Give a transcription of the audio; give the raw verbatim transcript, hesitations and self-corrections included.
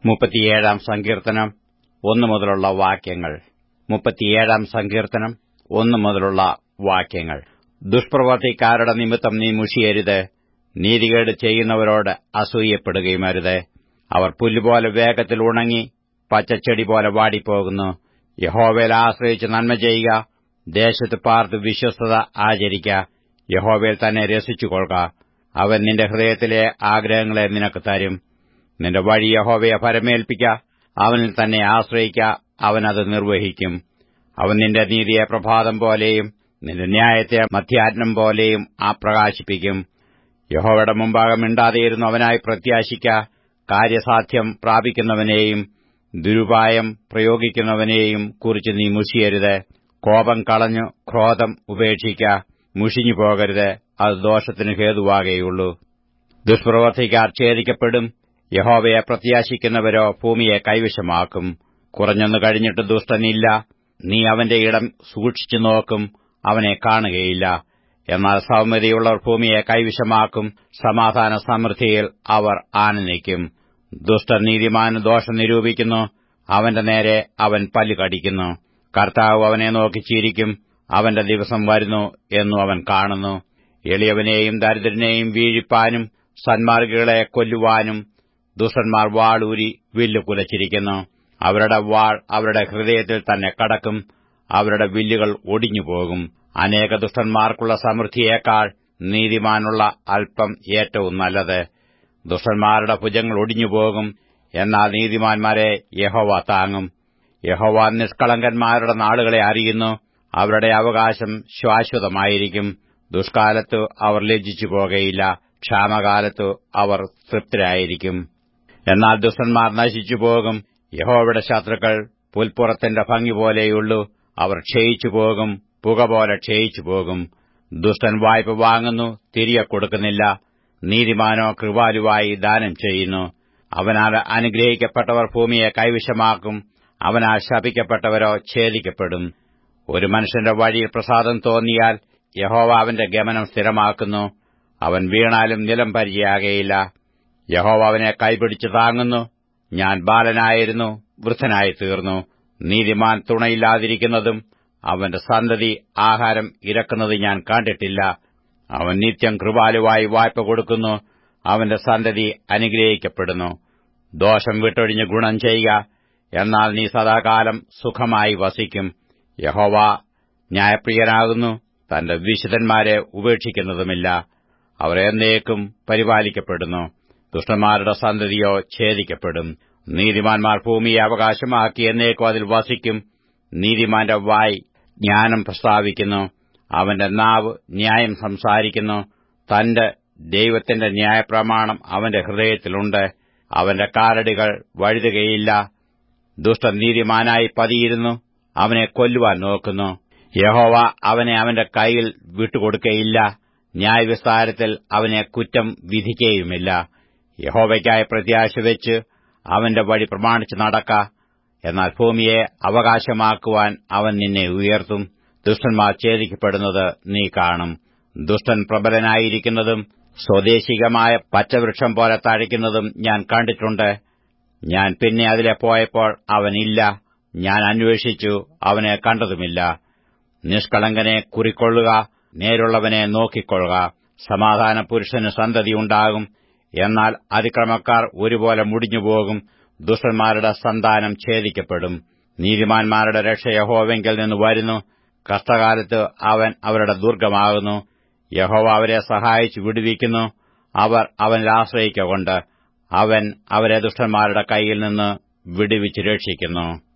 മുപ്പത്തിയേഴാം സങ്കീർത്തനം ഒന്നു മുതലുള്ള വാക്യങ്ങൾ. മുപ്പത്തിയേഴാം സങ്കീർത്തനം ഒന്നു മുതലുള്ള വാക്യങ്ങൾ. ദുഷ്പ്രവൃത്തിക്കാരുടെ നിമിത്തം നീ മുഷിയരുത്, നീതികേട് ചെയ്യുന്നവരോട് അസൂയപ്പെടുകയുമരുത്. അവർ പുല്ലുപോലെ വേഗത്തിൽ ഉണങ്ങി പച്ചച്ചെടി പോലെ വാടിപ്പോകുന്നു. യഹോവയിൽ ആശ്രയിച്ച് നന്മ ചെയ്യുക, ദേശത്ത് പാർത്ത് വിശ്വസ്തത ആചരിക്ക. യഹോവയിൽ തന്നെ രസിച്ചുകൊള്ളുക, അവൻ നിന്റെ ഹൃദയത്തിലെ ആഗ്രഹങ്ങളെ നിനക്ക് തരും. നിന്റെ വഴി യഹോവയെ ഭരമേൽപ്പിക്ക, അവനിൽ തന്നെ ആശ്രയിക്ക, അവനത് നിർവഹിക്കും. അവൻ നിന്റെ നീതിയെ പ്രഭാതം പോലെയും നിന്റെ ന്യായത്തെ മധ്യാഹ്നം പോലെയും പ്രകാശിപ്പിക്കും. യഹോവയുടെ മുമ്പാകെ മിണ്ടാതെയിരുന്നു അവനായി പ്രത്യാശിക്ക. കാര്യസാധ്യം പ്രാപിക്കുന്നവനെയും ദുരുപായം പ്രയോഗിക്കുന്നവനെയും കുറിച്ച് നീ മുഷിയരുത്. കോപം കളഞ്ഞു ക്രോധം ഉപേക്ഷിക്ക, മുഷിഞ്ഞു പോകരുത്, അത് ദോഷത്തിന് ഹേതുവാകേയുള്ളൂ. ദുഷ്പ്രവൃത്തിക്കാർ ഛേദിക്കപ്പെടും, യഹോവയെ പ്രത്യാശിക്കുന്നവരോ ഭൂമിയെ കൈവശമാക്കും. കുറഞ്ഞൊന്നു കഴിഞ്ഞിട്ട് ദുഷ്ടനില്ല, നീ അവന്റെ ഇടം സൂക്ഷിച്ചു നോക്കും, അവനെ കാണുകയില്ല. എന്നാൽ സൗമ്യതയുള്ളവർ ഭൂമിയെ കൈവശമാക്കും, സമാധാന സമൃദ്ധിയിൽ അവർ ആനന്ദിക്കും. ദുഷ്ടൻ നീതിമാന് ദോഷം നിരൂപിക്കുന്നു, അവന്റെ നേരെ അവൻ പല്ല് കടിക്കുന്നു. കർത്താവ് അവനെ നോക്കി ചിരിക്കും, അവന്റെ ദിവസം വരുന്നു എന്നു അവൻ കാണുന്നു. എളിയവനെയും ദരിദ്രനെയും വീഴിപ്പാനും സന്മാർഗികളെ കൊല്ലുവാനും ദുഷ്ടന്മാർ വാളൂരി വില്ല് കുലച്ചിരിക്കുന്നു. അവരുടെ വാൾ അവരുടെ ഹൃദയത്തിൽ തന്നെ കടക്കും, അവരുടെ വില്ലുകൾ ഒടിഞ്ഞുപോകും. അനേക ദുഷ്ടന്മാർക്കുള്ള സമൃദ്ധിയേക്കാൾ നീതിമാനുള്ള അല്പം ഏറ്റവും നല്ലത്. ദുഷ്ടന്മാരുടെ ഭുജങ്ങൾ ഒടിഞ്ഞുപോകും, എന്നാൽ നീതിമാന്മാരെ യഹോവ താങ്ങും. യഹോവ നിഷ്കളങ്കന്മാരുടെ നാളുകളെ അറിയുന്നു, അവരുടെ അവകാശം ശാശ്വതമായിരിക്കും. ദുഷ്കാലത്തു അവർ ലജ്ജിച്ചു പോകയില്ല, ക്ഷാമകാലത്തു അവർ തൃപ്തരായിരിക്കും. എന്നാൽ ദുഷ്ടന്മാർ നശിച്ചുപോകും. യഹോവയുടെ ശത്രുക്കൾ പുൽപ്പുറത്തിന്റെ ഭംഗിപോലെയുള്ളൂ, അവർ ക്ഷയിച്ചുപോകും, പുകപോലെ ക്ഷയിച്ചുപോകും. ദുഷ്ടൻ വായ്പ വാങ്ങുന്നു, തിരികെ കൊടുക്കുന്നില്ല. നീതിമാനോ കൃപാലുവായി ദാനം ചെയ്യുന്നു. അവനാൽ അനുഗ്രഹിക്കപ്പെട്ടവർ ഭൂമിയെ കൈവശമാക്കും, അവനാൽ ശപിക്കപ്പെട്ടവരോ ഛേദിക്കപ്പെടും. ഒരു മനുഷ്യന്റെ വഴിയിൽ പ്രസാദം തോന്നിയാൽ യഹോവ അവന്റെ ഗമനം സ്ഥിരമാക്കുന്നു. അവൻ വീണാലും നിലം പരിചയാകയില്ല. യഹോവ അവനെ കൈപിടിച്ചു താങ്ങുന്നു. ഞാൻ ബാലനായിരുന്നു, വൃദ്ധനായി തീർന്നു. നീതിമാൻ തുണയില്ലാതിരിക്കുന്നതും അവന്റെ സന്തതി ആഹാരം ഇരക്കുന്നത് ഞാൻ കണ്ടിട്ടില്ല. അവൻ നിത്യം കൃപാലുവായി വായ്പ കൊടുക്കുന്നു, അവന്റെ സന്തതി അനുഗ്രഹിക്കപ്പെടുന്നു. ദോഷം വിട്ടൊഴിഞ്ഞ് ഗുണം ചെയ്യുക, എന്നാൽ നീ സദാകാലം സുഖമായി വസിക്കും. യഹോവ ന്യായപ്രിയനാകുന്നു, തന്റെ വിശുദ്ധന്മാരെ ഉപേക്ഷിക്കുന്നതുമില്ല. അവർ എന്നേക്കും പരിപാലിക്കപ്പെടുന്നു. ദുഷ്ടന്മാരുടെ സന്തതിയോ ഛേദിക്കപ്പെടും. നീതിമാന്മാർ ഭൂമിയെ അവകാശമാക്കി എന്നേക്കും അതിൽ വസിക്കും. നീതിമാന്റെ വായ് ജ്ഞാനം പ്രസ്താവിക്കുന്നു, അവന്റെ നാവ് ന്യായം സംസാരിക്കുന്നു. തന്റെ ദൈവത്തിന്റെ ന്യായപ്രമാണം അവന്റെ ഹൃദയത്തിലുണ്ട്, അവന്റെ കാലടികൾ വഴുതുകയില്ല. ദുഷ്ടൻ നീതിമാനായി പതിയിരുന്നു, അവനെ കൊല്ലുവാൻ നോക്കുന്നു. യഹോവ അവനെ അവന്റെ കൈയിൽ വിട്ടുകൊടുക്കയില്ല, ന്യായവിസ്താരത്തിൽ അവനെ കുറ്റം വിധിക്കുകയുമില്ല. യഹോവയ്ക്കായി പ്രത്യാശ വെച്ച് അവന്റെ വഴി പ്രമാണിച്ചു നടക്ക, എന്നാൽ ഭൂമിയെ അവകാശമാക്കുവാൻ അവൻ നിന്നെ ഉയർത്തും. ദുഷ്ടന്മാർ ഛേദിക്കപ്പെടുന്നത് നീ കാണും. ദുഷ്ടൻ പ്രബലനായിരിക്കുന്നതും സ്വദേശികമായ പച്ചവൃക്ഷം പോലെ തഴയ്ക്കുന്നതും ഞാൻ കണ്ടിട്ടുണ്ട്. ഞാൻ പിന്നെ അതിലെ പോയപ്പോൾ അവനില്ല, ഞാൻ അന്വേഷിച്ചു, അവനെ കണ്ടതുമില്ല. നിഷ്കളങ്കനെ കുറിക്കൊള്ളുക, നേരുള്ളവനെ നോക്കിക്കൊള്ളുക. സമാധാന പുരുഷന് സന്തതിയുണ്ടാകും, എന്നാൽ അതിക്രമക്കാർ ഒരുപോലെ മുടിഞ്ഞുപോകും. ദുഷ്ടന്മാരുടെ സന്താനം ഛേദിക്കപ്പെടും. നീതിമാന്മാരുടെ രക്ഷ യഹോവെങ്കിൽ നിന്ന് വരുന്നു, കഷ്ടകാലത്ത് അവൻ അവരുടെ ദുർഗമാകുന്നു. യഹോവ അവരെ സഹായിച്ചു വിടുവിക്കുന്നു, അവർ അവനിൽ ആശ്രയിക്കൊണ്ട് അവൻ അവരെ ദുഷ്ടന്മാരുടെ കൈയിൽ നിന്ന് വിടുവിച്ച് രക്ഷിക്കുന്നു.